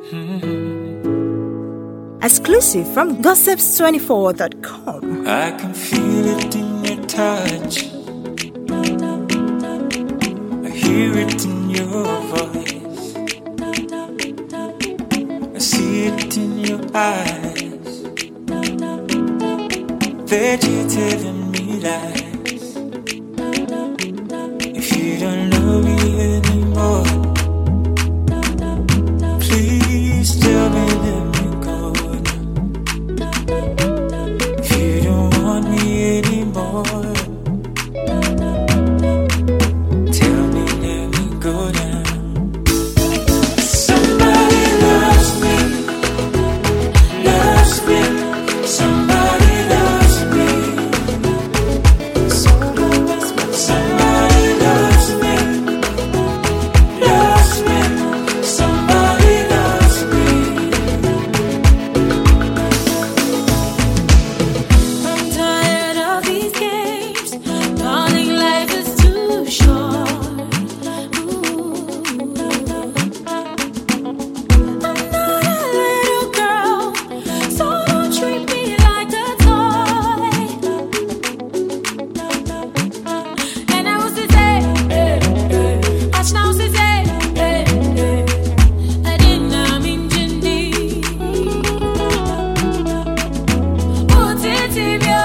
Exclusive from Gossips24.com. I can feel it in your touch. I hear it in your voice. I see it in your eyes. That you're telling me lies. If you don't love me anymore, please tell me let me go now. If you don't want me anymore, tell me let me go now. Somebody loves me, loves me. Somebody loves me. Somebody loves me, loves me. Somebody loves me. I'm tired of these games. Darling, life is too short. I'm not a little girl, so don't treat me like a toy. And I was to say, ask now to say, I didn't mean Jindy. Oh, Titibio.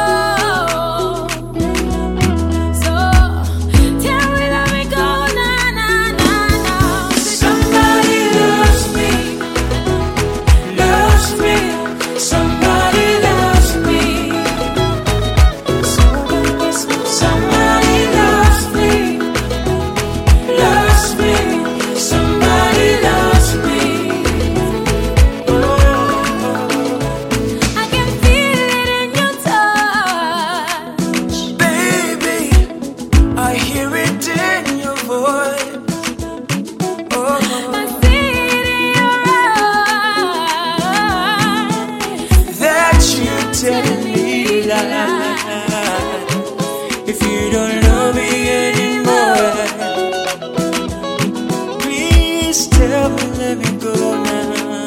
So tell me, let me go, na na na na. Somebody loves me, loves me. Somebody loves me. Somebody loves me, loves me. Somebody loves me. I can feel it in your touch. Baby, I hear it in your voice. I see it in your eyes. That you're telling me lies. If you don't love me anymore, please tell me let me go now.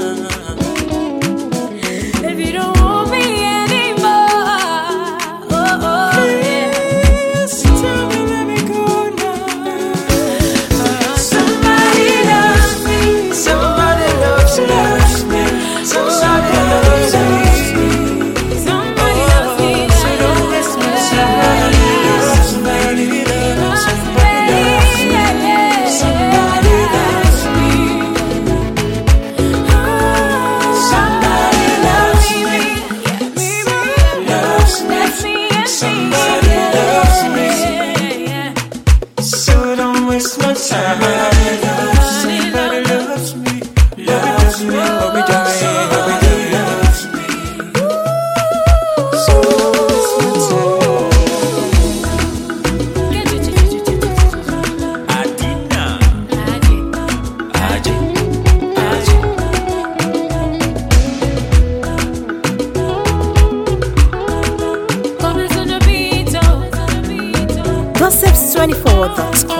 If you don't want me anymore, Please tell me let me go now. Somebody loves me. Somebody loves me. Somebody loves me. somebody loves me. So don't waste my time. Somebody loves me. Somebody loves me. Somebody loves me. Loves me. Somebody loves me. So don't waste my time. Somebody loves me. Loves me. What we doing? What we doing? Loves me. So don't waste my time. Adina. Aji. Gossips24.com.